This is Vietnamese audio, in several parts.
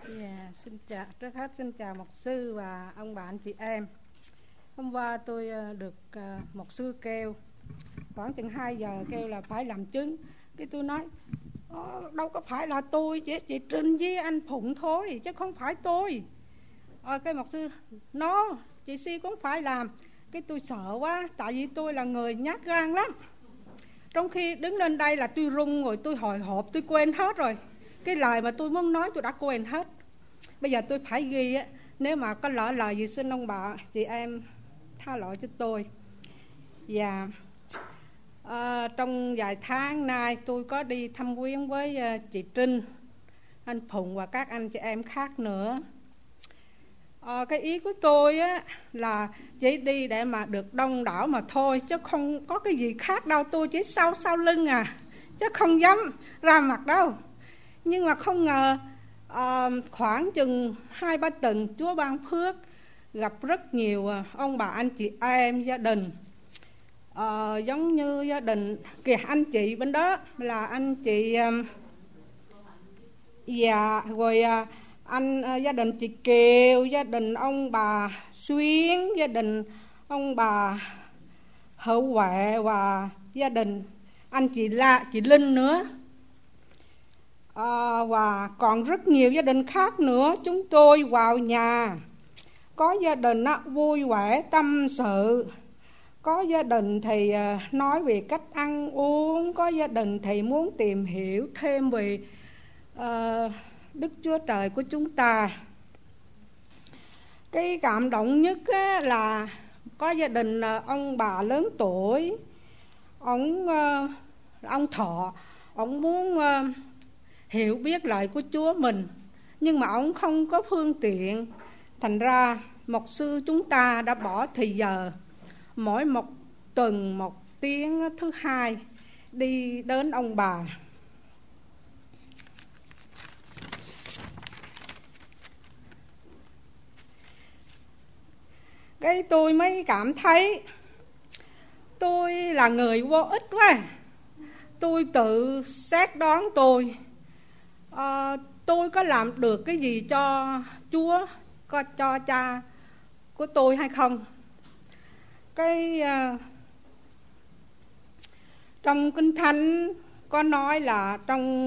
Trước hết xin chào mục sư và ông bà anh chị em. Hôm qua tôi được mục sư kêu khoảng chừng 2 giờ kêu là phải làm chứng. Cái tôi nói đâu có phải là tôi, chị Trinh với anh Phụng thôi chứ không phải tôi. Cái mục sư chị Si cũng phải làm. Cái tôi sợ quá, tại vì tôi là người nhát gan lắm. Trong khi đứng lên đây là tôi run rồi, tôi hồi hộp, tôi quên hết rồi. Cái lời mà tôi muốn nói tôi đã quên hết. Bây giờ tôi phải ghi á, nếu mà có lỡ lời gì xin ông bà chị em tha lỗi cho tôi. Và trong vài tháng nay tôi có đi thăm viếng với chị Trinh, anh Phụng và các anh chị em khác nữa. Cái ý của tôi á là chỉ đi để mà được đông đảo mà thôi, chứ không có cái gì khác đâu. Tôi chỉ sau lưng chứ không dám ra mặt đâu. Nhưng mà không ngờ khoảng chừng 2-3 tuần Chúa ban phước gặp rất nhiều ông bà anh chị em gia đình, giống như gia đình kìa, anh chị bên đó là anh chị rồi anh gia đình chị Kiều, gia đình ông bà Xuyến, gia đình ông bà Hữu Huệ và gia đình anh chị Linh nữa. Và còn rất nhiều gia đình khác nữa. Chúng tôi vào nhà, có gia đình vui vẻ tâm sự, có gia đình thì nói về cách ăn uống, có gia đình thì muốn tìm hiểu thêm về Đức Chúa Trời của chúng ta. Cái cảm động nhất là có gia đình ông bà lớn tuổi, ông Thọ, ông muốn hiểu biết lời của Chúa mình, nhưng mà ông không có phương tiện. Thành ra mục sư chúng ta đã bỏ thì giờ mỗi một tuần 1 tiếng thứ hai đi đến ông bà. Cái tôi mới cảm thấy tôi là người vô ích quá. Tôi tự xét đoán tôi có làm được cái gì cho Chúa, cho cha của tôi hay không. Trong Kinh Thánh có nói là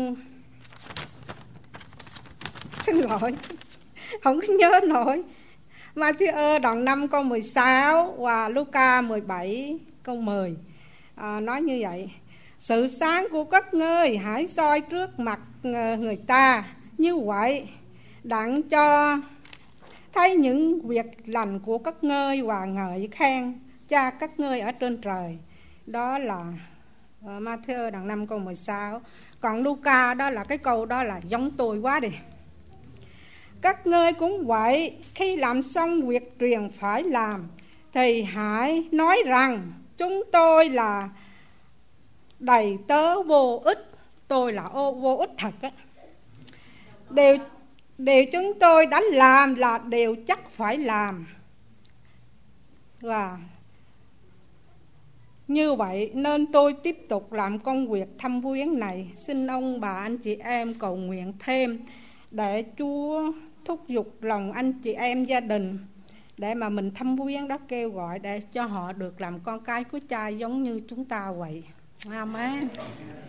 xin lỗi không có nhớ nổi, Ma-thi-ơ đoạn 5 câu 16 và Lu-ca 17 câu 10 nói như vậy: sự sáng của các ngươi hãy soi trước mặt người ta, như vậy đặng cho thấy những việc lành của các ngươi và ngợi khen cha các ngươi ở trên trời. Đó là Ma-thi-ơ đoạn 5 câu 16. Còn Lu-ca đó là cái câu đó là giống tôi quá đi. Các ngươi cũng vậy, khi làm xong việc truyền phải làm thì hãy nói rằng chúng tôi là đầy tớ vô ích. Tôi là vô ích thật á. Điều chúng tôi đã làm là điều chắc phải làm. Và như vậy nên tôi tiếp tục làm công việc thăm viếng này. Xin ông bà anh chị em cầu nguyện thêm để Chúa thúc giục lòng anh chị em gia đình để mà mình thăm viếng đó, kêu gọi để cho họ được làm con cái của Cha giống như chúng ta vậy. Amen.